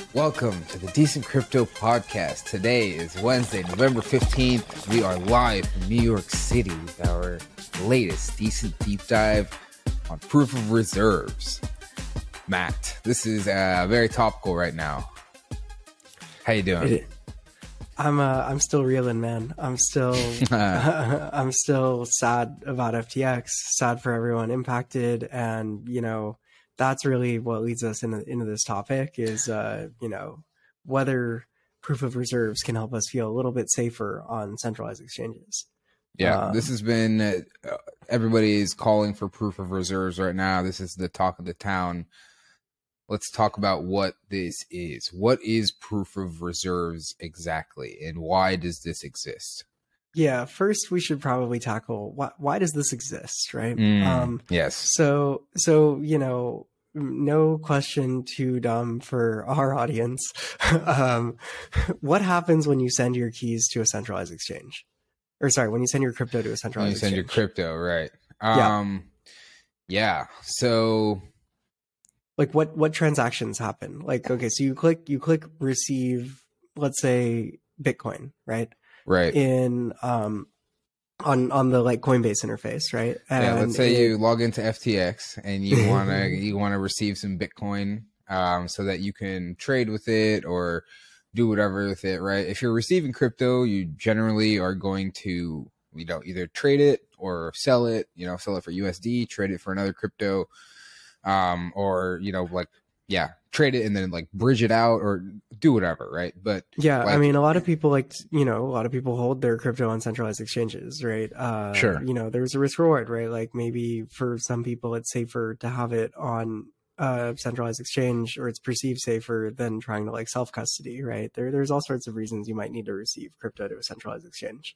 Welcome to the Decent Crypto Podcast. Today is Wednesday, November 15th. We are live from New York City with our latest Decent Deep Dive on Proof of Reserves. Matt, this is very topical right now. How you doing? I'm still reeling, man. I'm still I'm still sad about FTX, sad for everyone impacted, and that's really what leads us into this topic is whether proof of reserves can help us feel a little bit safer on centralized exchanges. Yeah, this has been everybody is calling for proof of reserves right now. This is the talk of the town. Let's talk about what this is. What is proof of reserves exactly, and why does this exist? Yeah, first we should probably tackle why does this exist, right? Yes. So no question too dumb for our audience. What happens when you send your keys to a centralized exchange? Or sorry, when you send your crypto to a centralized exchange. When you send your crypto, right? Yeah. So, like, what transactions happen? Like, okay, so you click receive, let's say Bitcoin, right? Right. In on the like Coinbase interface, right? And yeah, let's say you log into FTX and you wanna receive some Bitcoin, so that you can trade with it or do whatever with it, right? If you're receiving crypto, you generally are going to either trade it or sell it. Sell it for USD, trade it for another crypto, or trade it and then like bridge it out or do whatever, right? But yeah, I mean, a lot of people hold their crypto on centralized exchanges, right? Sure. There's a risk reward, right? Like maybe for some people it's safer to have it on a centralized exchange, or it's perceived safer than trying to like self custody, right? There's all sorts of reasons you might need to receive crypto to a centralized exchange.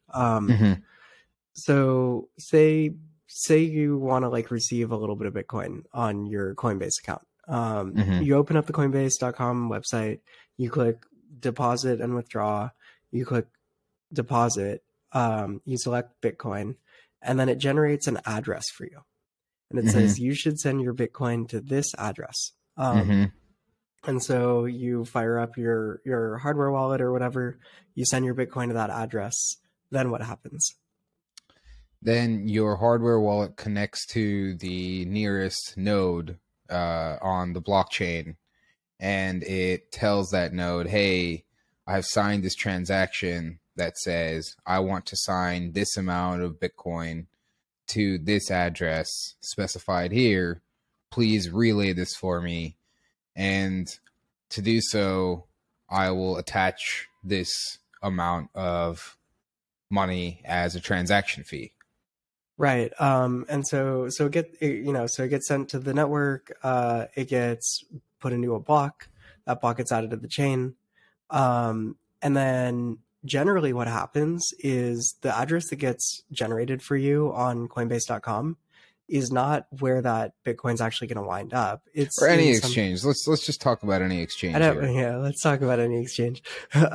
So say you want to like receive a little bit of Bitcoin on your Coinbase account. You open up the Coinbase.com website, you click deposit and withdraw, you click deposit, you select Bitcoin, and then it generates an address for you. And it says you should send your Bitcoin to this address. And so you fire up your hardware wallet or whatever, you send your Bitcoin to that address. Then what happens? Then your hardware wallet connects to the nearest node on the blockchain, and it tells that node, hey, I've signed this transaction that says I want to sign this amount of Bitcoin to this address specified here. Please relay this for me. And to do so, I will attach this amount of money as a transaction fee. Right. And so it gets sent to the network. It gets put into a block. That block gets added to the chain. And then generally what happens is the address that gets generated for you on Coinbase.com is not where that Bitcoin's actually going to wind up. It's or any exchange. Let's just talk about any exchange. Yeah, let's talk about any exchange.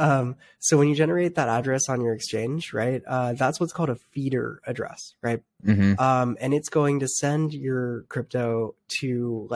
So when you generate that address on your exchange, right, that's what's called a feeder address, right? And it's going to send your crypto to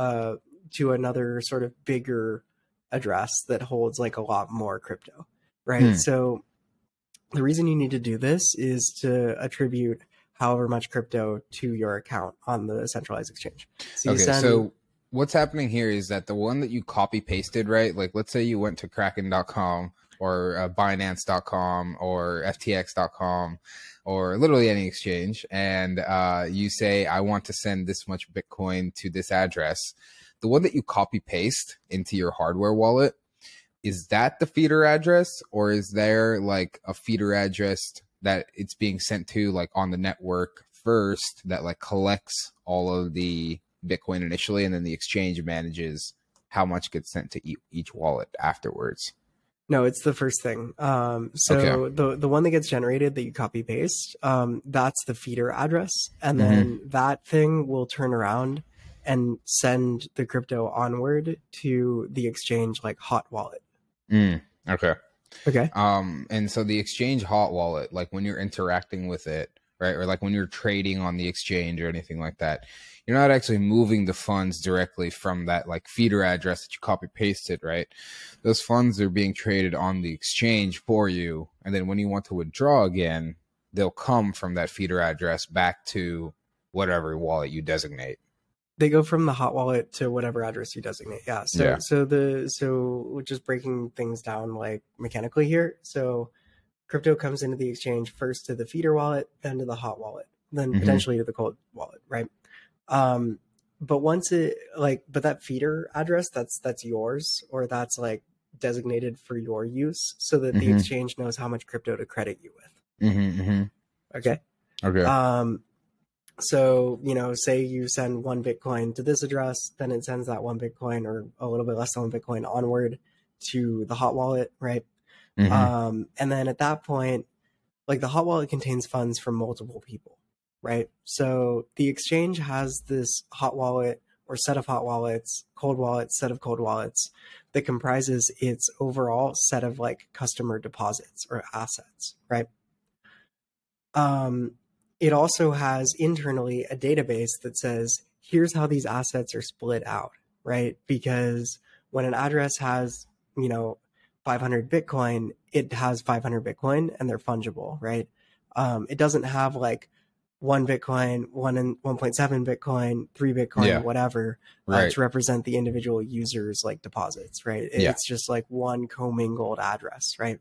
to another sort of bigger address that holds like a lot more crypto, right? So the reason you need to do this is to attribute however much crypto to your account on the centralized exchange. So what's happening here is that the one that you copy pasted, right? Like let's say you went to Kraken.com or Binance.com or FTX.com or literally any exchange, and you say, I want to send this much Bitcoin to this address. The one that you copy paste into your hardware wallet, is that the feeder address, or is there like a feeder address that it's being sent to like on the network first that like collects all of the Bitcoin initially, and then the exchange manages how much gets sent to each wallet afterwards? No, it's the first thing. So the one that gets generated that you copy paste, that's the feeder address. And then that thing will turn around and send the crypto onward to the exchange like hot wallet. Okay. Okay. And so the exchange hot wallet, like when you're interacting with it, right? Or like when you're trading on the exchange or anything like that, you're not actually moving the funds directly from that like feeder address that you copy pasted, right? Those funds are being traded on the exchange for you. And then when you want to withdraw again, they'll come from that feeder address back to whatever wallet you designate. They go from the hot wallet to whatever address you designate. Yeah. So just breaking things down like mechanically here. So crypto comes into the exchange first to the feeder wallet, then to the hot wallet, then potentially to the cold wallet, right? But once but that feeder address, that's yours, or that's like designated for your use so that the exchange knows how much crypto to credit you with. Okay. So, say you send 1 Bitcoin to this address, then it sends that 1 Bitcoin or a little bit less than 1 Bitcoin onward to the hot wallet, right? And then at that point, like the hot wallet contains funds from multiple people, right? So the exchange has this hot wallet or set of hot wallets, cold wallets, set of cold wallets that comprises its overall set of like customer deposits or assets, right? It also has internally a database that says, here's how these assets are split out, right? Because when an address has, 500 Bitcoin, it has 500 Bitcoin and they're fungible, right? It doesn't have like 1 Bitcoin, 1.7 Bitcoin, 3 Bitcoin, whatever, to represent the individual users like deposits, right? It's just like one commingled address, right?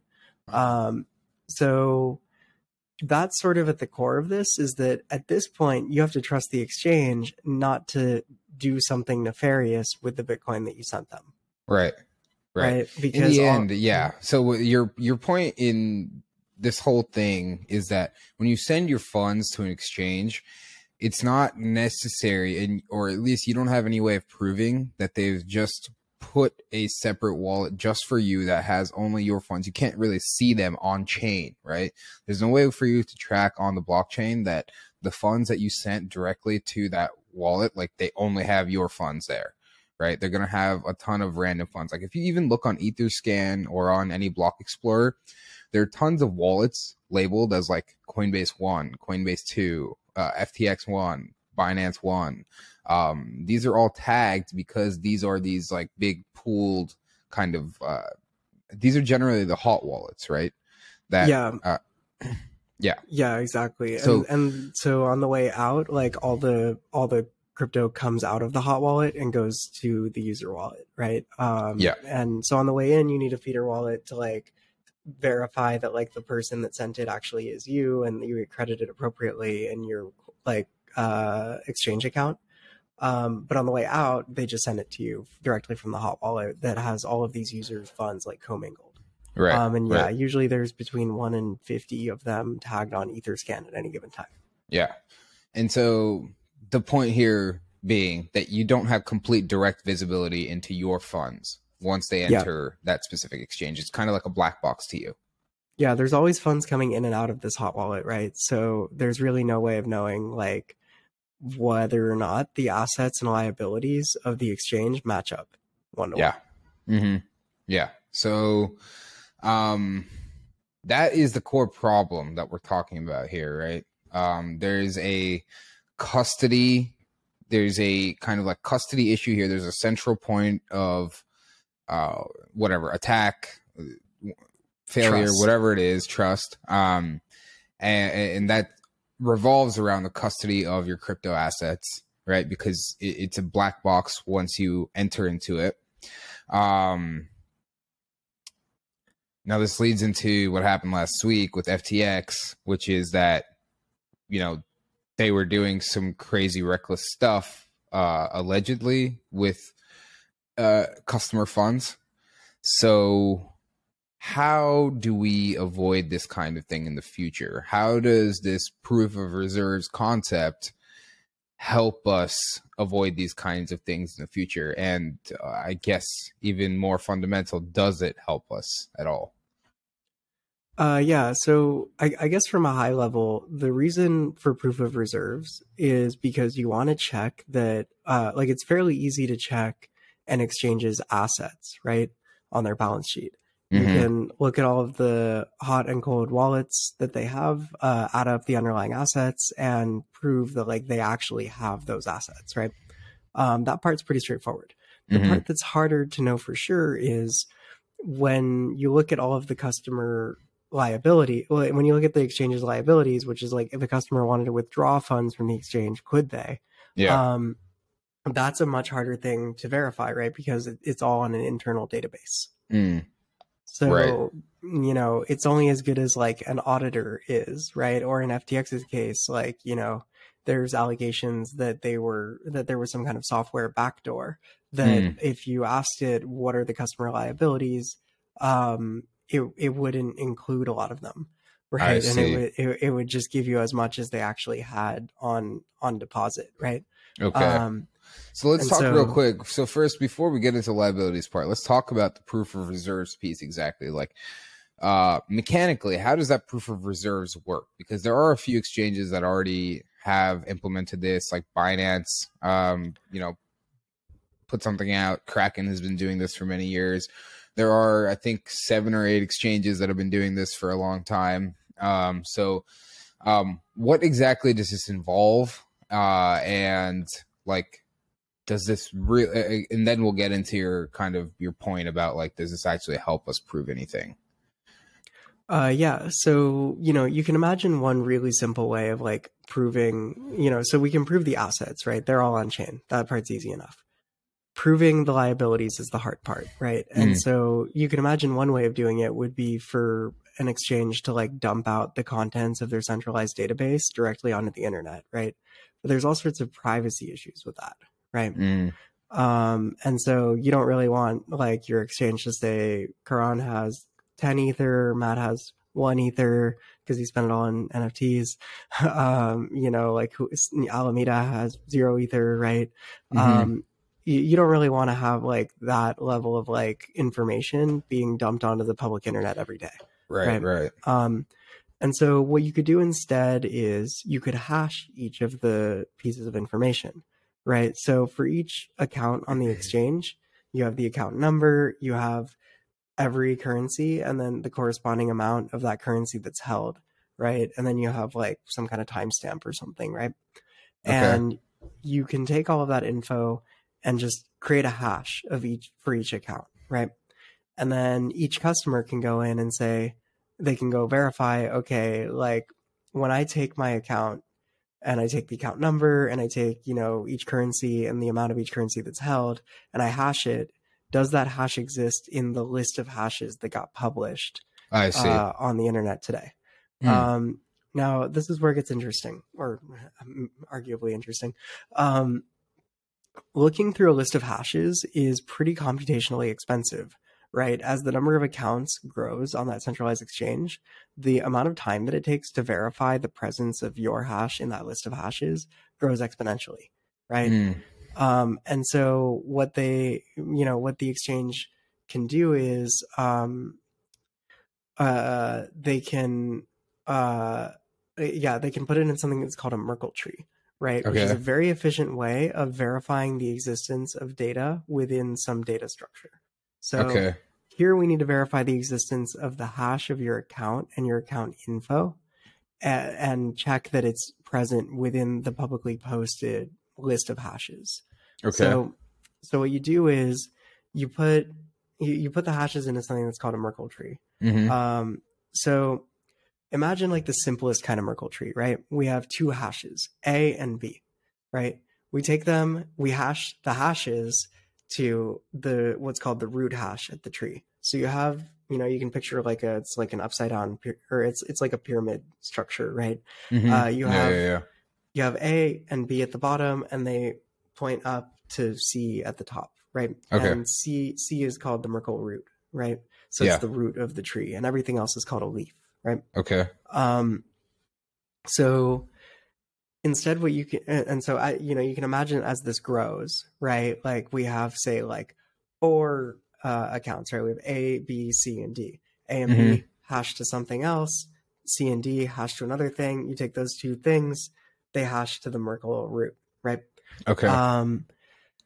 So that's sort of at the core of this, is that at this point you have to trust the exchange not to do something nefarious with the Bitcoin that you sent them. Right. Because in the end, so your point in this whole thing is that when you send your funds to an exchange, it's not necessary, or at least you don't have any way of proving that they've just put a separate wallet just for you that has only your funds. You can't really see them on chain, right? There's no way for you to track on the blockchain that the funds that you sent directly to that wallet, like they only have your funds there, right? They're going to have a ton of random funds. Like if you even look on Etherscan or on any block explorer, there are tons of wallets labeled as like Coinbase 1, Coinbase 2, FTX 1, Binance 1. These are all tagged because these are these like big pooled kind of these are generally the hot wallets, right? Yeah, exactly. And so on the way out, like all the crypto comes out of the hot wallet and goes to the user wallet, right? And so on the way in, you need a feeder wallet to like verify that like the person that sent it actually is you and you get credited appropriately in your like exchange account. But on the way out, they just send it to you directly from the hot wallet that has all of these users' funds like commingled. Usually there's between 1 and 50 of them tagged on Etherscan at any given time. Yeah. And so the point here being that you don't have complete direct visibility into your funds once they enter that specific exchange. It's kind of like a black box to you. Yeah, there's always funds coming in and out of this hot wallet, right? So there's really no way of knowing like whether or not the assets and liabilities of the exchange match up one to one. Yeah. So that is the core problem that we're talking about here, right? There's a custody, there's a kind of like custody issue here. There's a central point of attack, failure, trust. Whatever it is, trust. And that revolves around the custody of your crypto assets, right? Because it's a black box once you enter into it. Now this leads into what happened last week with FTX, which is that, they were doing some crazy reckless stuff, allegedly with customer funds. So how do we avoid this kind of thing in the future? How does this proof of reserves concept help us avoid these kinds of things in the future? And I guess even more fundamental, does it help us at all? So I guess from a high level, the reason for proof of reserves is because you want to check that, it's fairly easy to check an exchange's assets, right, on their balance sheet. You can look at all of the hot and cold wallets that they have, add up the underlying assets, and prove that like they actually have those assets, right? That part's pretty straightforward. The part that's harder to know for sure is when you look at all of the customer liability, when you look at the exchange's liabilities, which is like if a customer wanted to withdraw funds from the exchange, could they? Yeah. That's a much harder thing to verify, right? Because it's all on an internal database. So, right. you know, it's only as good as like an auditor is, right? Or in FTX's case, like, you know, there's allegations that there was some kind of software backdoor that if you asked it, what are the customer liabilities? It wouldn't include a lot of them. Right. And it would just give you as much as they actually had on deposit. Right. Okay. So let's talk real quick. So first, before we get into liabilities part, let's talk about the proof of reserves piece exactly. Like mechanically, how does that proof of reserves work? Because there are a few exchanges that already have implemented this, like Binance, you know, put something out. Kraken has been doing this for many years. There are, I think, 7 or 8 exchanges that have been doing this for a long time. So what exactly does this involve? And like, does this really, and then we'll get into your kind of your point about like, does this actually help us prove anything? Yeah. So, you know, you can imagine one really simple way of like proving, you know, so we can prove the assets, right? They're all on chain. That part's easy enough. Proving the liabilities is the hard part, right? And so you can imagine one way of doing it would be for an exchange to like dump out the contents of their centralized database directly onto the internet, right? But there's all sorts of privacy issues with that, right? And so you don't really want like your exchange to say Karan has 10 ether, Matt has 1 ether because he spent it all on NFTs. You know, like Alameda has 0 ether, right? You don't really want to have like that level of like information being dumped onto the public internet every day. Right. And so what you could do instead is you could hash each of the pieces of information, right? So for each account on the exchange, you have the account number, you have every currency, and then the corresponding amount of that currency that's held, right? And then you have like some kind of timestamp or something, right? Okay. And you can take all of that info and just create a hash of for each account, right? And then each customer can go in and say, they can go verify, okay, like when I take my account and I take the account number and I take, you know, each currency and the amount of each currency that's held and I hash it, does that hash exist in the list of hashes that got published on the internet today? Now, this is where it gets interesting, or arguably interesting. Looking through a list of hashes is pretty computationally expensive, right? As the number of accounts grows on that centralized exchange, the amount of time that it takes to verify the presence of your hash in that list of hashes grows exponentially, right? And so what the exchange can do is they can put it in something that's called a Merkle tree, right? Which is a very efficient way of verifying the existence of data within some data structure. So here we need to verify the existence of the hash of your account and your account info and check that it's present within the publicly posted list of hashes. So what you do is you put the hashes into something that's called a Merkle tree. So imagine like the simplest kind of Merkle tree, right? We have 2 hashes, A and B, right? We take them, we hash the hashes to what's called the root hash at the tree. So you have, you know, you can picture it's like an upside down, or it's like a pyramid structure, right? You have A and B at the bottom, and they point up to C at the top, right? And C is called the Merkle root, right? So it's the root of the tree, and everything else is called a leaf, right? So instead, what you can, and so you can imagine as this grows, right? Like we have, say, like 4 accounts, right? We have A, B, C, and D. A and B hash to something else. C and D hash to another thing. You take those 2 things, they hash to the Merkle root, right?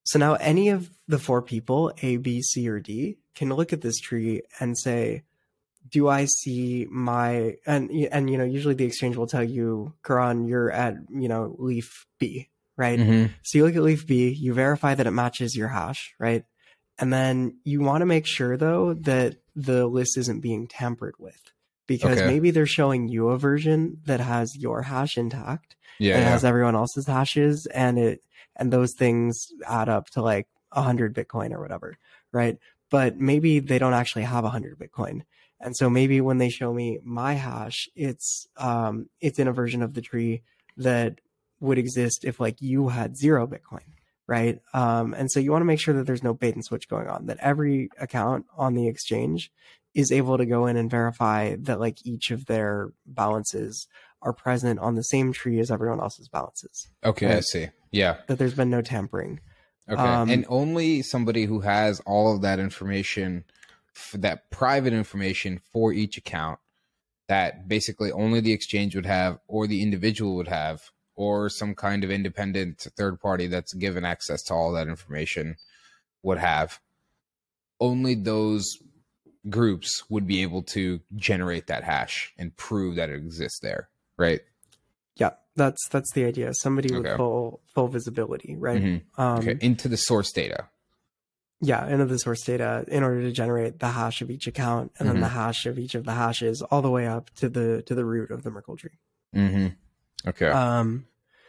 So now any of the 4 people, A, B, C, or D, can look at this tree and say, do I see my, and usually the exchange will tell you, Karan, you're at, leaf B, right? Mm-hmm. So you look at leaf B, you verify that it matches your hash, right? And then you want to make sure though that the list isn't being tampered with, because maybe they're showing you a version that has your hash intact and it has everyone else's hashes, and those things add up to like 100 Bitcoin or whatever, right? But maybe they don't actually have 100 Bitcoin. And so maybe when they show me my hash, it's in a version of the tree that would exist if like you had 0 Bitcoin, right? And so you want to make sure that there's no bait and switch going on, that every account on the exchange is able to go in and verify that like each of their balances are present on the same tree as everyone else's balances. Okay, right? I see. Yeah. That there's been no tampering. Okay. And only somebody who has all of that information, that private information for each account, that basically only the exchange would have, or the individual would have, or some kind of independent third party that's given access to all that information would have. Only those groups would be able to generate that hash and prove that it exists there, right? Yeah, that's the idea. Somebody with full visibility, right? Mm-hmm. Into the source data. Yeah, into the source data in order to generate the hash of each account, and then the hash of each of the hashes all the way up to the root of the Merkle tree. Mm-hmm. Okay.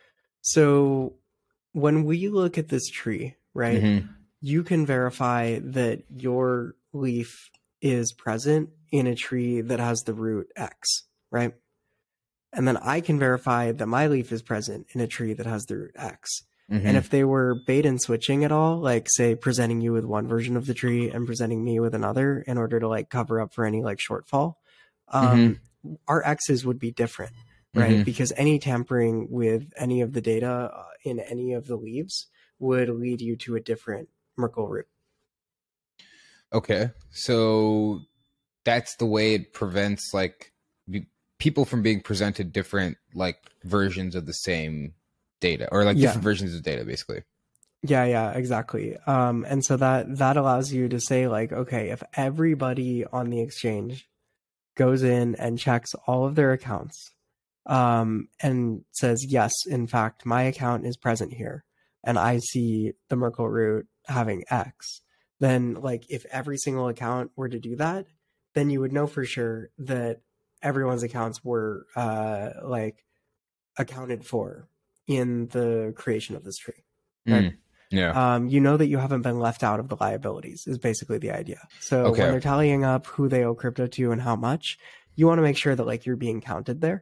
So when we look at this tree, right, you can verify that your leaf is present in a tree that has the root X, right? And then I can verify that my leaf is present in a tree that has the root X. And if they were bait and switching at all, like say presenting you with one version of the tree and presenting me with another in order to like cover up for any like shortfall, our X's would be different, right? Because any tampering with any of the data in any of the leaves would lead you to a different Merkle root. Okay. So that's the way it prevents like people from being presented different like versions of the same data, or like different versions of data, basically. Yeah, exactly. And so that allows you to say like, okay, if everybody on the exchange goes in and checks all of their accounts, and says, yes, in fact, my account is present here, and I see the Merkle root having X, then like if every single account were to do that, then you would know for sure that everyone's accounts were like accounted for in the creation of this tree. Right? You know that you haven't been left out of the liabilities is basically the idea. So when they're tallying up who they owe crypto to and how much, you want to make sure that like you're being counted there.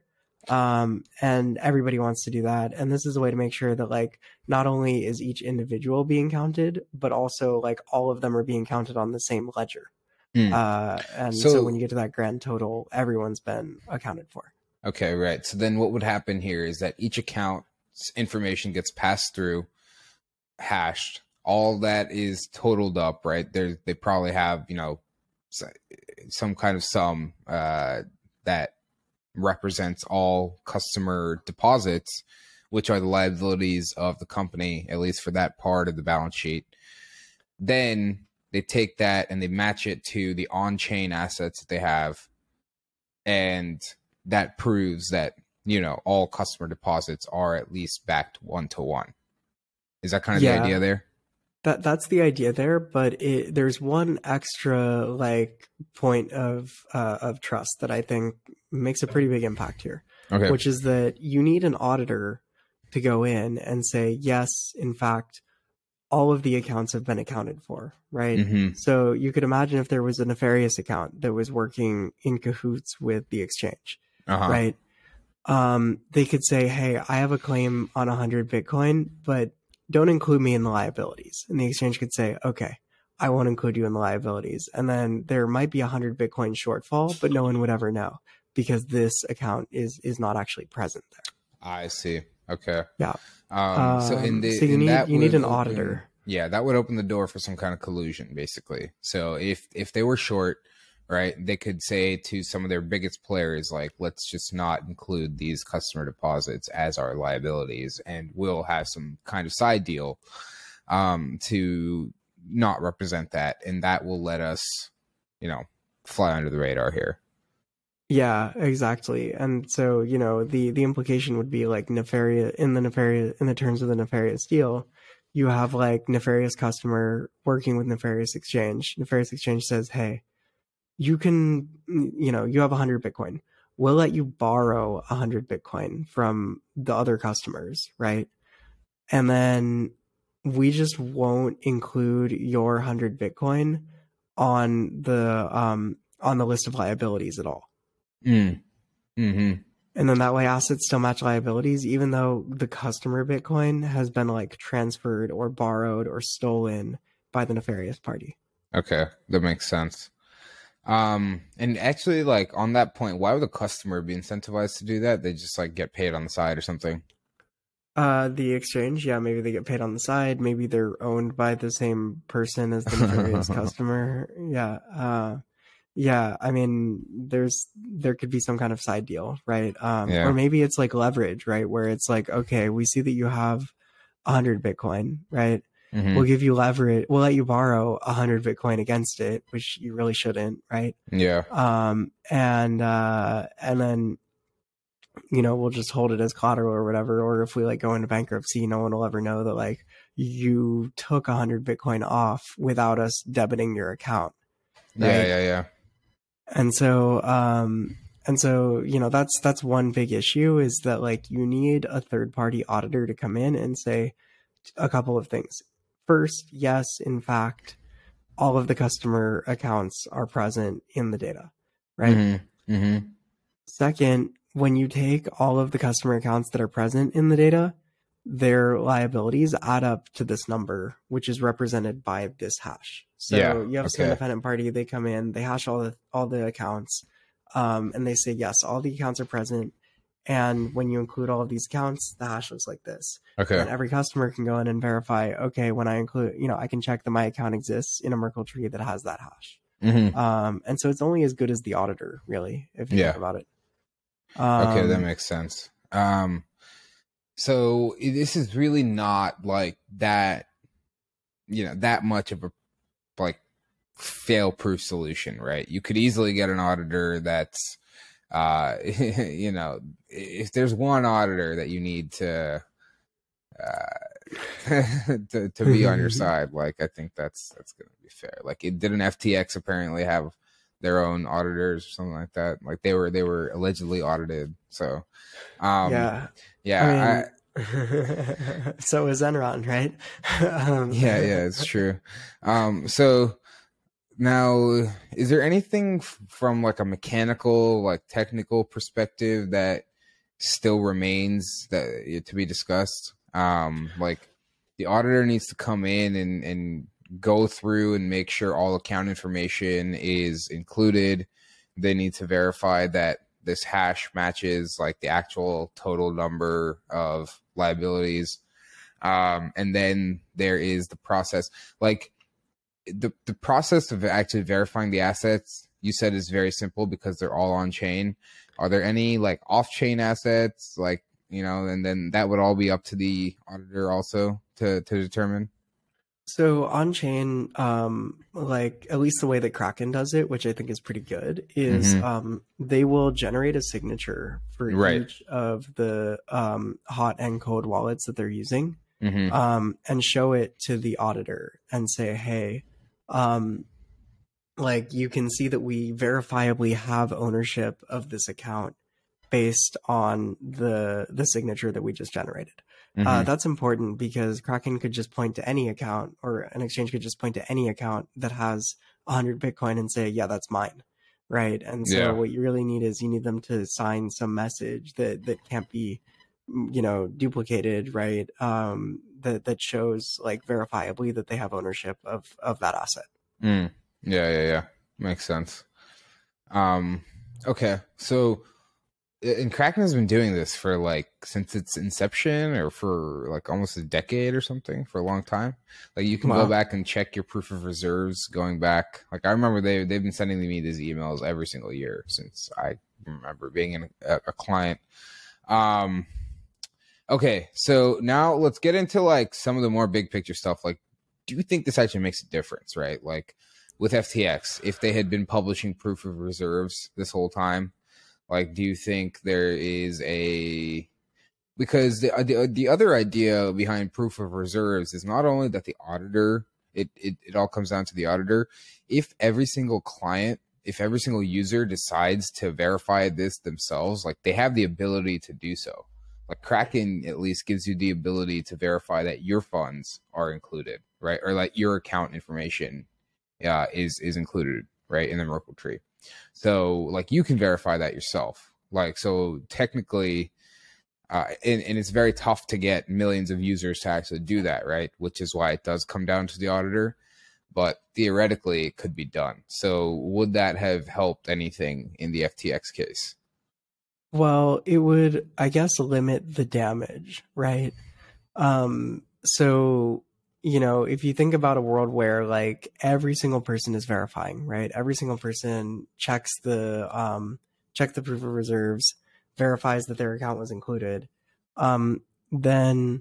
And everybody wants to do that. And this is a way to make sure that like not only is each individual being counted, but also like all of them are being counted on the same ledger. And so when you get to that grand total, everyone's been accounted for. Okay, right. So then what would happen here is that each account's information gets passed through, hashed. All that is totaled up, right? They probably have, some kind of sum that represents all customer deposits, which are the liabilities of the company, at least for that part of the balance sheet. Then they take that and they match it to the on-chain assets that they have, and that proves that all customer deposits are at least backed 1-to-1. Is that kind of the idea there? That's the idea there, but there's one extra like point of trust that I think makes a pretty big impact here, which is that you need an auditor to go in and say, yes, in fact, all of the accounts have been accounted for, right? So you could imagine if there was a nefarious account that was working in cahoots with the exchange, right? They could say, hey, I have a claim on 100 Bitcoin, but don't include me in the liabilities. And the exchange could say, okay, I won't include you in the liabilities. And then there might be 100 Bitcoin shortfall, but no one would ever know because this account is not actually present there. I see. Okay. Yeah. So you need an auditor. Yeah, that would open the door for some kind of collusion, basically. So if they were short, right, they could say to some of their biggest players, like, let's just not include these customer deposits as our liabilities, and we'll have some kind of side deal to not represent that, and that will let us, fly under the radar here. Yeah, exactly. And so, the implication would be like nefarious in the terms of the nefarious deal, you have like nefarious customer working with nefarious exchange. Nefarious exchange says, hey, you can, you have 100 Bitcoin. We'll let you borrow 100 Bitcoin from the other customers, right? And then we just won't include your 100 Bitcoin on the list of liabilities at all. Mm-hmm. And then that way assets still match liabilities, even though the customer Bitcoin has been like transferred or borrowed or stolen by the nefarious party. Okay, that makes sense. And actually, like on that point, why would the customer be incentivized to do that? They just like get paid on the side or something. The exchange, yeah, maybe they get paid on the side. Maybe they're owned by the same person as the nefarious customer. Yeah. Yeah, I mean, there could be some kind of side deal, right? Yeah. Or maybe it's like leverage, right? Where it's like, okay, we see that you have 100 Bitcoin, right? Mm-hmm. We'll give you leverage. We'll let you borrow 100 Bitcoin against it, which you really shouldn't, right? Yeah. And then, we'll just hold it as collateral or whatever. Or if we like go into bankruptcy, no one will ever know that like you took 100 Bitcoin off without us debiting your account. Right? Yeah. And so, that's one big issue is that like you need a third party auditor to come in and say a couple of things. First, yes, in fact, all of the customer accounts are present in the data, right? Mm-hmm. Mm-hmm. Second, when you take all of the customer accounts that are present in the data, their liabilities add up to this number, which is represented by this hash. So you have some independent party, they come in, they hash all the accounts, and they say, yes, all the accounts are present. And when you include all of these accounts, the hash looks like this. Okay. And every customer can go in and verify, okay, when I include, I can check that my account exists in a Merkle tree that has that hash. Mm-hmm. And so it's only as good as the auditor, really, if you think about it. Okay, that makes sense. So this is really not like that, that much of a like fail-proof solution, right? You could easily get an auditor that's, if there's one auditor that you need to be on your side, like I think that's going to be fair. Like it didn't FTX apparently have their own auditors or something like that. Like they were allegedly audited. So, yeah. I mean, so is Enron, right? Yeah, it's true. So now, is there anything from like a mechanical, like technical perspective that still remains that to be discussed? Like the auditor needs to come in and go through and make sure all account information is included. They need to verify that this hash matches like the actual total number of liabilities. And then there is the process, like the process of actually verifying the assets you said is very simple because they're all on chain. Are there any like off chain assets, like, and then that would all be up to the auditor also to determine? So on chain, like at least the way that Kraken does it, which I think is pretty good, is they will generate a signature for each of the hot and cold wallets that they're using, and show it to the auditor and say, hey, like you can see that we verifiably have ownership of this account based on the signature that we just generated. That's important because Kraken could just point to any account, or an exchange could just point to any account that has 100 Bitcoin and say, yeah, that's mine. Right. And so what you really need is you need them to sign some message that can't be, duplicated. Right. That shows like verifiably that they have ownership of that asset. Yeah. Makes sense. Okay. So, and Kraken has been doing this for like since its inception, or for like almost a decade or something, for a long time. Like you can go back and check your proof of reserves going back. Like I remember they've been sending me these emails every single year since I remember being a client. Okay, so now let's get into like some of the more big picture stuff. Like, do you think this actually makes a difference, right? Like with FTX, if they had been publishing proof of reserves this whole time, like, do you think there is a because the other idea behind proof of reserves is not only that the auditor, it all comes down to the auditor. If every single client, if every single user decides to verify this themselves, like they have the ability to do so. Like Kraken at least gives you the ability to verify that your funds are included, right? Or like your account information is included, right, in the Merkle tree. So like you can verify that yourself. Like so technically and it's very tough to get millions of users to actually do that, right? Which is why it does come down to the auditor. But theoretically, it could be done. So would that have helped anything in the FTX case? Well, it would, I guess, limit the damage, right? So, you know, if you think about a world where like every single person is verifying, right? Every single person checks check the proof of reserves, verifies that their account was included, then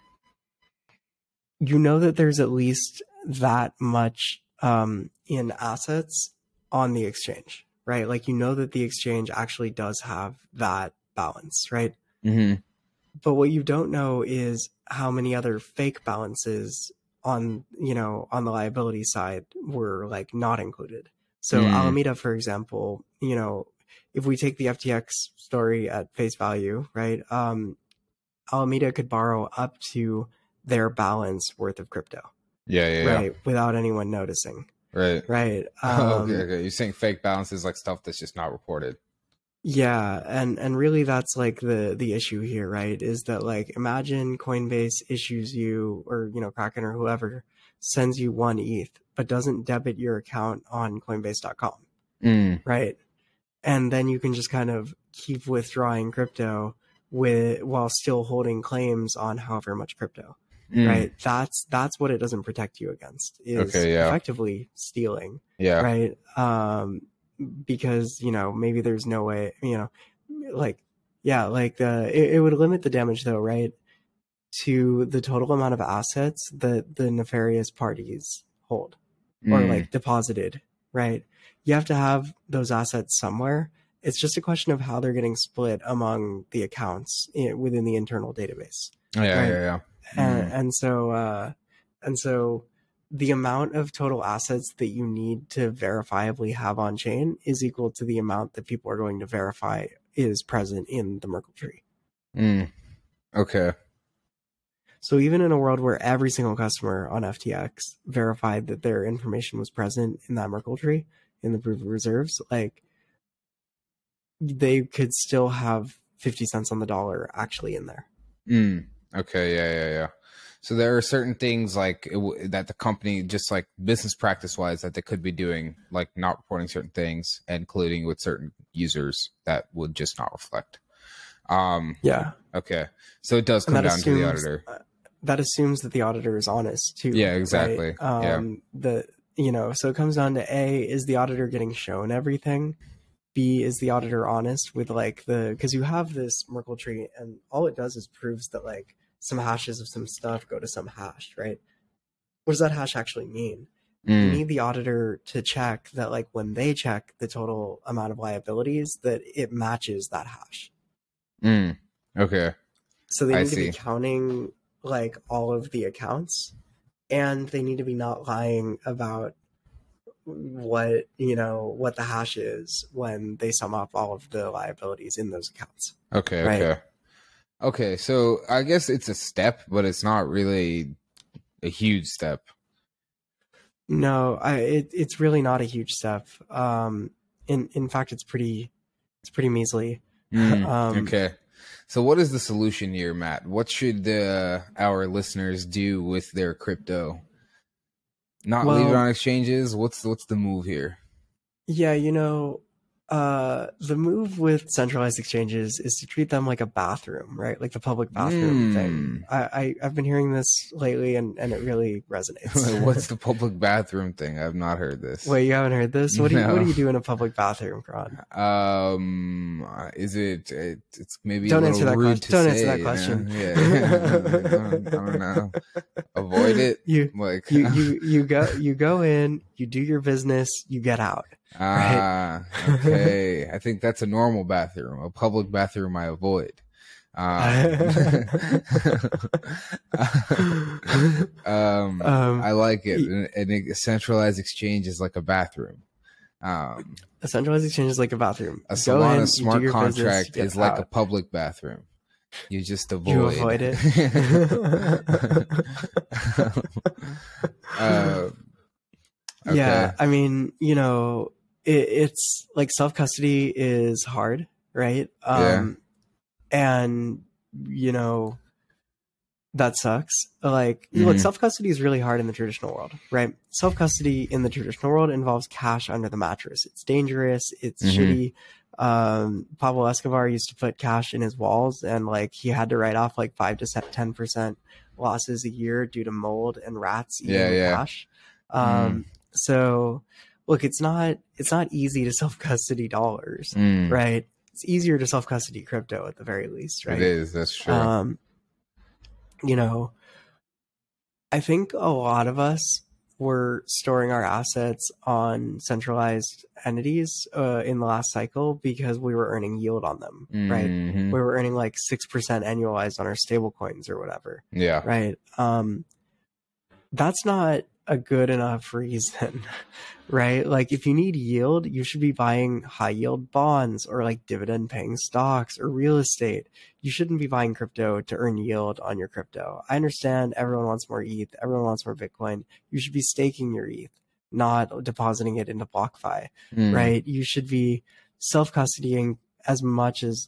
you know that there's at least that much in assets on the exchange, right? Like you know that the exchange actually does have that balance, right? Mm-hmm. But what you don't know is how many other fake balances on, you know, on the liability side were like not included. So Alameda, for example, you know, if we take the FTX story at face value, right? Alameda could borrow up to their balance worth of crypto. Yeah. Right. Without anyone noticing. Right. Right. Okay. You're saying fake balances like stuff that's just not reported. Yeah, and really that's like the issue here, right? Is that like imagine Coinbase issues you or you know Kraken or whoever sends you 1 ETH but doesn't debit your account on coinbase.com. Right? And then you can just kind of keep withdrawing crypto while still holding claims on however much crypto. Right? That's what it doesn't protect you against is effectively stealing. Yeah. Right? Because you know maybe there's no way, you know, like it would limit the damage though, right, to the total amount of assets that the nefarious parties hold or like deposited, right? You have to have those assets somewhere. It's just a question of how they're getting split among the accounts within the internal database. Yeah. And so the amount of total assets that you need to verifiably have on chain is equal to the amount that people are going to verify is present in the Merkle tree. Okay. So even in a world where every single customer on FTX verified that their information was present in that Merkle tree, in the proof of reserves, like they could still have 50 cents on the dollar actually in there. Okay. Yeah. So there are certain things like that the company, just like business practice wise, that they could be doing, like not reporting certain things, including with certain users that would just not reflect. Yeah. Okay. So it does come down to the auditor. That assumes that the auditor is honest too. Yeah, exactly. Right? You know, so it comes down to A, is the auditor getting shown everything? B, is the auditor honest with like because you have this Merkle tree and all it does is proves that like some hashes of some stuff go to some hash, right? What does that hash actually mean? You need the auditor to check that like when they check the total amount of liabilities that it matches that hash. Okay. So they need to be counting like all of the accounts and they need to be not lying about what the hash is when they sum up all of the liabilities in those accounts. Okay, so I guess it's a step, but it's not really a huge step. No, it's really not a huge step. In fact, it's pretty measly. Okay. So what is the solution here, Matt? What should our listeners do with their crypto? Not leave it on exchanges? What's the move here? Yeah, you know, the move with centralized exchanges is to treat them like a bathroom, right? Like the public bathroom thing. I've been hearing this lately, and it really resonates. What's the public bathroom thing? I've not heard this. Wait, you haven't heard this? What do you do in a public bathroom, Kron? Is it? It's maybe don't a answer that rude question. Don't answer that you question. know? Yeah. I don't know. Avoid it. You go in, you do your business, you get out. Right? Okay. I think that's a normal bathroom. A public bathroom I avoid. I like it. A centralized exchange is like a bathroom. A centralized exchange is like a bathroom. A Solana smart contract is like a public bathroom. You just avoid. You avoid it. Okay. Yeah, I mean, you know, it's like self-custody is hard, right? And you know, that sucks. Like, look, self-custody is really hard in the traditional world, right? Self-custody in the traditional world involves cash under the mattress. It's dangerous. It's shitty. Pablo Escobar used to put cash in his walls, and like he had to write off like 5 to 10% losses a year due to mold and rats eating cash. So look, it's not easy to self-custody dollars, right? It's easier to self-custody crypto at the very least, right? It is. That's true. You know, I think a lot of us were storing our assets on centralized entities in the last cycle because we were earning yield on them, right? We were earning like 6% annualized on our stable coins or whatever. Yeah. Right. That's not a good enough reason, right? Like if you need yield, you should be buying high yield bonds or like dividend paying stocks or real estate. You shouldn't be buying crypto to earn yield on your crypto. I understand everyone wants more ETH. Everyone wants more Bitcoin. You should be staking your ETH, not depositing it into BlockFi, right? You should be self-custodying as much as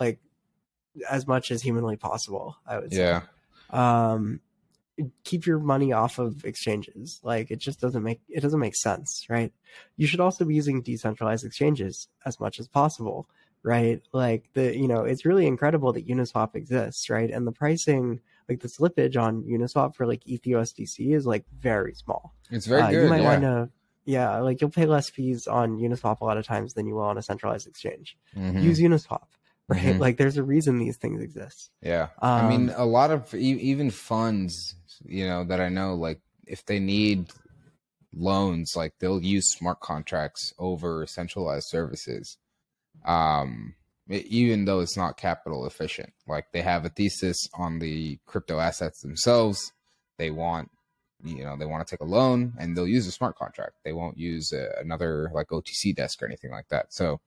humanly possible, I would say. Yeah. Keep your money off of exchanges. Like it doesn't make sense, right? You should also be using decentralized exchanges as much as possible, right? Like it's really incredible that Uniswap exists, right? And the pricing, like the slippage on Uniswap for like ETHUSDC is like very small. It's very good. You might want to, like you'll pay less fees on Uniswap a lot of times than you will on a centralized exchange. Use Uniswap. Right. Like there's a reason these things exist. Yeah. I mean, a lot of even funds, that I know, like if they need loans, like they'll use smart contracts over centralized services. Even though it's not capital efficient, like they have a thesis on the crypto assets themselves. They want to take a loan and they'll use a smart contract. They won't use another like OTC desk or anything like that. So,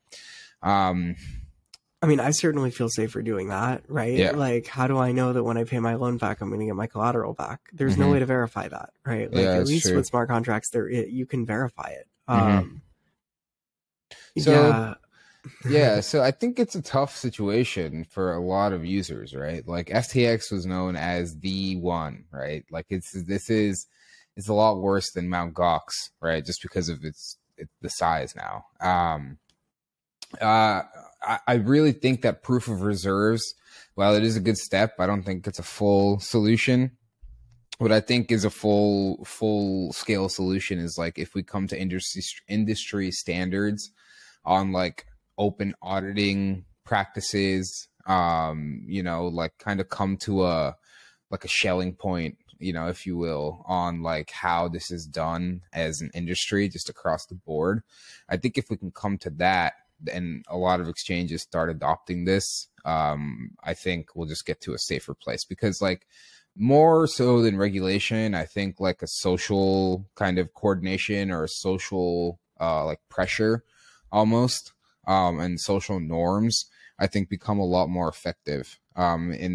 I mean, I certainly feel safer doing that, right? Yeah. Like, how do I know that when I pay my loan back, I'm going to get my collateral back? There's no way to verify that, right? Like, at least with smart contracts, you can verify it. So I think it's a tough situation for a lot of users, right? Like FTX was known as the one, right? Like it's a lot worse than Mt. Gox, right? Just because of the size now. I really think that proof of reserves, while it is a good step, I don't think it's a full solution. What I think is a full scale solution is like if we come to industry standards on like open auditing practices, like kind of come to a Schelling point, if you will, on like how this is done as an industry just across the board. I think if we can come to that, and a lot of exchanges start adopting this, I think we'll just get to a safer place, because like more so than regulation, I think like a social kind of coordination or a social like pressure almost, and social norms, I think become a lot more effective. I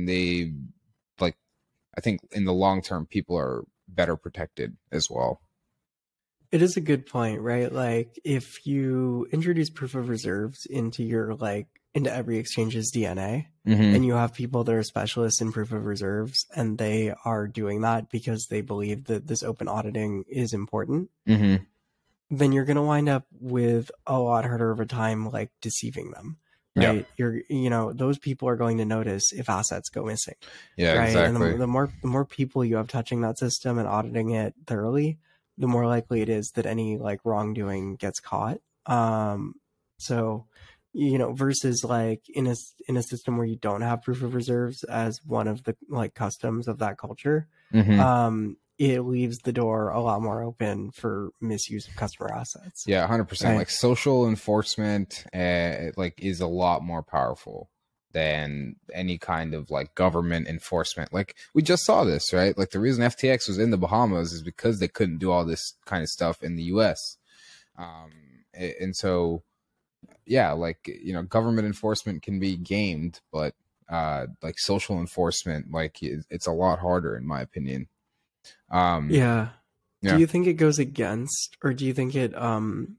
think in the long term, people are better protected as well. It is a good point, right? Like if you introduce proof of reserves into every exchange's DNA, and you have people that are specialists in proof of reserves, and they are doing that because they believe that this open auditing is important, then you're going to wind up with a lot harder of a time like deceiving them. Right. Yeah. Those people are going to notice if assets go missing. Yeah, right. exactly. And the more people you have touching that system and auditing it thoroughly, the more likely it is that any like wrongdoing gets caught. So, versus like in a system where you don't have proof of reserves as one of the like customs of that culture, it leaves the door a lot more open for misuse of customer assets. Yeah, 100%. Right? Like social enforcement, like is a lot more powerful than any kind of like government enforcement. Like we just saw this, right? Like the reason FTX was in the Bahamas is because they couldn't do all this kind of stuff in the US. And so, yeah, like, government enforcement can be gamed, but like social enforcement, like it's a lot harder in my opinion. Yeah. Do you think it goes against, or do you think it, what am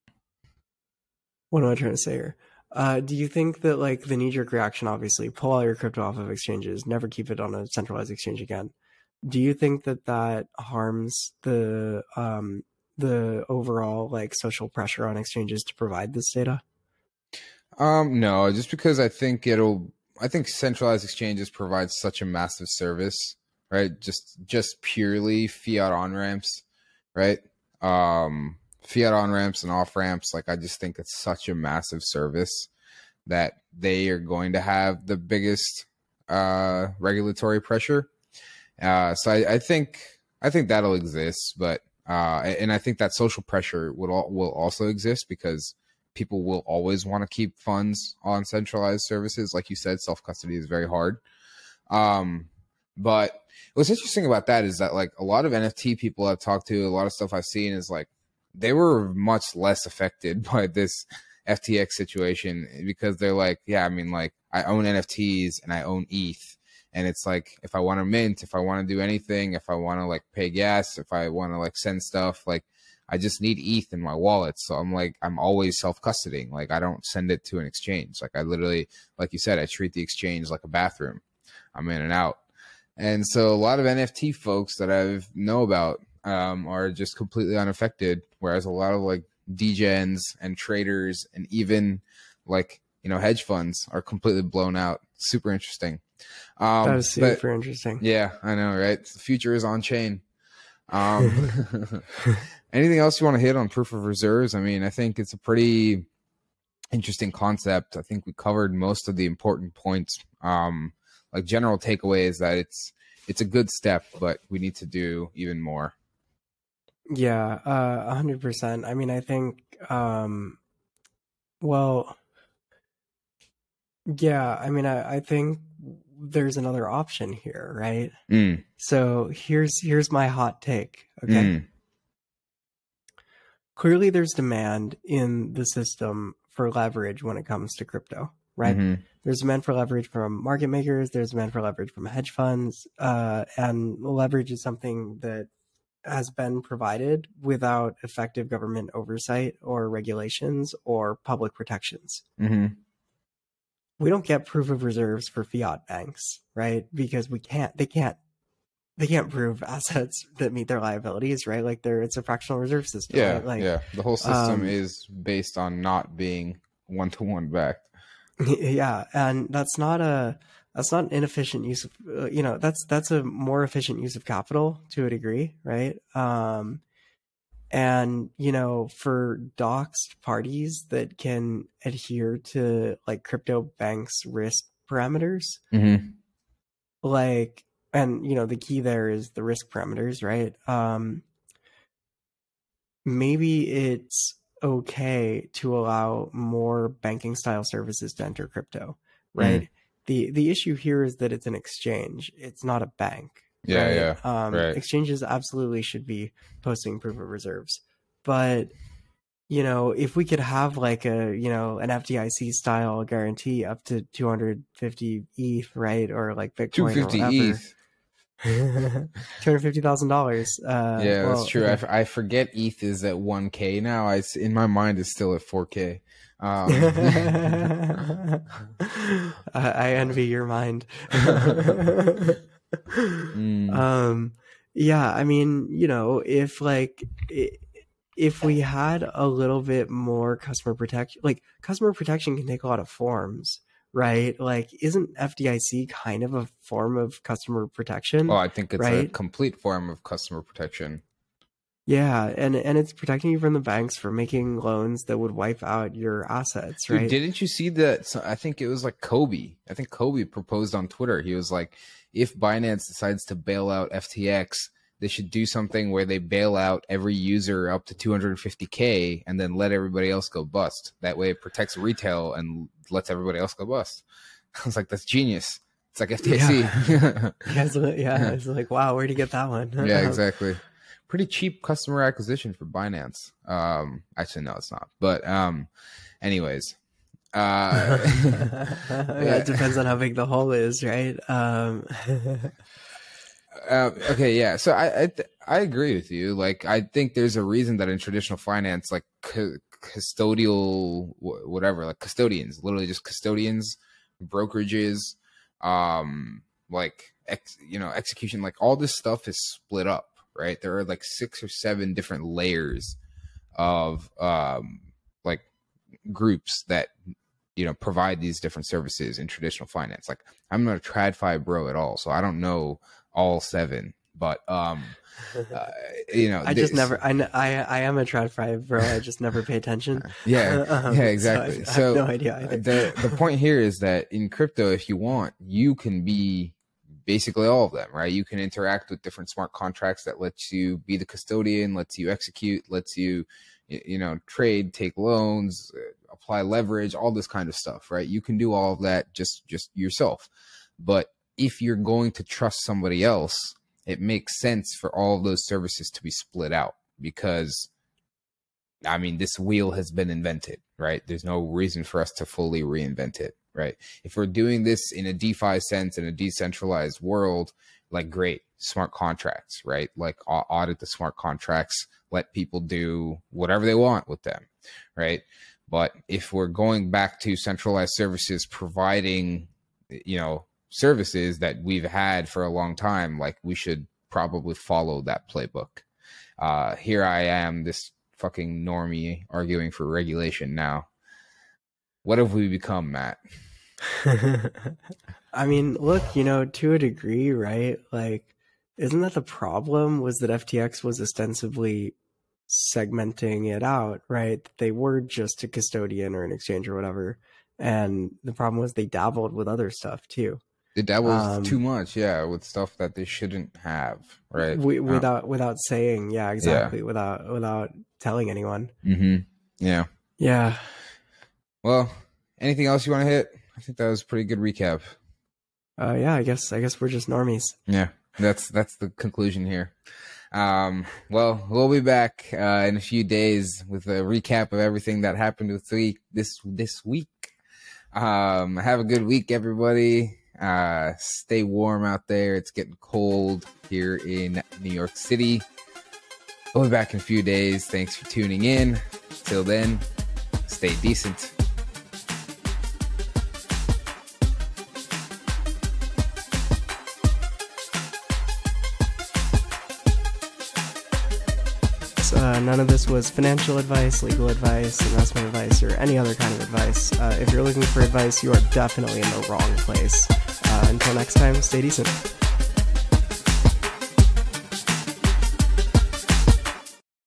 I trying to say here? Do you think that like the knee-jerk reaction, obviously, pull all your crypto off of exchanges, never keep it on a centralized exchange again? Do you think that harms the overall like social pressure on exchanges to provide this data? No, just because I think centralized exchanges provide such a massive service, right? Just purely fiat on-ramps, right? Fiat on-ramps and off-ramps, like I just think it's such a massive service that they are going to have the biggest regulatory pressure. So I think that'll exist, but and I think that social pressure will also exist because people will always want to keep funds on centralized services. Like you said, self-custody is very hard. But what's interesting about that is that like a lot of NFT people I've talked to, a lot of stuff I've seen is like they were much less affected by this FTX situation because they're like, yeah, I mean, like I own NFTs and I own ETH. And it's like, if I want to mint, if I want to do anything, if I want to like pay gas, if I want to like send stuff, like I just need ETH in my wallet. So I'm always self-custodying. Like I don't send it to an exchange. Like I literally, like you said, I treat the exchange like a bathroom. I'm in and out. And so a lot of NFT folks that I know about are just completely unaffected. Whereas a lot of like degens and traders and even like, hedge funds are completely blown out. Super interesting. That is super interesting. Yeah, I know, right? The future is on chain. Anything else you want to hit on proof of reserves? I mean, I think it's a pretty interesting concept. I think we covered most of the important points. Like general takeaway is that it's a good step, but we need to do even more. Yeah, 100%. I mean, I think, well, yeah, I mean, I think there's another option here, right? So here's my hot take. Okay. Clearly there's demand in the system for leverage when it comes to crypto, right? There's demand for leverage from market makers. There's demand for leverage from hedge funds. And leverage is something that has been provided without effective government oversight or regulations or public protections. We don't get proof of reserves for fiat banks, right? Because they can't prove assets that meet their liabilities, right? Like it's a fractional reserve system. Yeah, right? Like, yeah. The whole system is based on not being one-to-one backed. Yeah, and that's not an inefficient use of, that's a more efficient use of capital to a degree, right? And, for doxed parties that can adhere to like crypto banks risk parameters, like, and, the key there is the risk parameters, right? Maybe it's okay to allow more banking style services to enter crypto, right? The issue here is that it's an exchange. It's not a bank. Yeah, right? Right. Exchanges absolutely should be posting proof of reserves. But, if we could have like an FDIC style guarantee up to 250 ETH, right? Or like Bitcoin 250 or whatever. ETH. $250,000. Yeah, that's true. Okay. I forget ETH is at 1K now. In my mind, it's still at 4K. I envy your mind. Yeah, I mean, if like if we had a little bit more customer protection, like customer protection can take a lot of forms, right? Like, isn't FDIC kind of a form of customer protection? Well, I think it's right? a complete form of customer protection. Yeah, and it's protecting you from the banks for making loans that would wipe out your assets, Dude, right? didn't you see that? So I think it was like Kobe. I think Kobe proposed on Twitter. He was like, if Binance decides to bail out FTX, they should do something where they bail out every user up to 250K and then let everybody else go bust. That way it protects retail and lets everybody else go bust. I was like, that's genius. It's like FDIC. Yeah, it's like, wow, where'd you get that one? Yeah, exactly. Pretty cheap customer acquisition for Binance. Actually, no, it's not. But anyways. It depends on how big the hole is, right? Okay, yeah. So I agree with you. Like, I think there's a reason that in traditional finance, like custodial, whatever, like custodians, literally just custodians, brokerages, like execution, like all this stuff is split up, right? There are like 6 or 7 different layers of like groups that provide these different services in traditional finance. Like, I'm not a TradFi bro at all, so I don't know all 7, but I just never. I am a TradFi bro. I just never pay attention. Yeah, exactly. So I have no idea either. The point here is that in crypto, if you want, you can be basically all of them, right? You can interact with different smart contracts that lets you be the custodian, lets you execute, lets you trade, take loans, apply leverage, all this kind of stuff, right? You can do all of that just yourself. But if you're going to trust somebody else, it makes sense for all of those services to be split out, because this wheel has been invented, right? There's no reason for us to fully reinvent it, right? If we're doing this in a DeFi sense, in a decentralized world, like, great, smart contracts, right? Like, audit the smart contracts, let people do whatever they want with them, right? But if we're going back to centralized services providing, services that we've had for a long time, like, we should probably follow that playbook. Here I am, this fucking normie, arguing for regulation now. What have we become, Matt? Look, to a degree, right? Like, isn't that the problem? Was that FTX was ostensibly segmenting it out, right? They were just a custodian or an exchange or whatever. And the problem was they dabbled with other stuff too. They dabbled too much, yeah, with stuff that they shouldn't have, right? Without saying, yeah, exactly. Yeah. Without telling anyone. Mm-hmm. Yeah. Yeah. Well, anything else you want to hit? I think that was a pretty good recap. Yeah, I guess we're just normies. Yeah, that's the conclusion here. Well, we'll be back in a few days with a recap of everything that happened this week. Have a good week, everybody. Stay warm out there. It's getting cold here in New York City. We'll be back in a few days. Thanks for tuning in. Till then, stay decent. None of this was financial advice, legal advice, investment advice, or any other kind of advice. If you're looking for advice, you are definitely in the wrong place. Until next time, stay decent.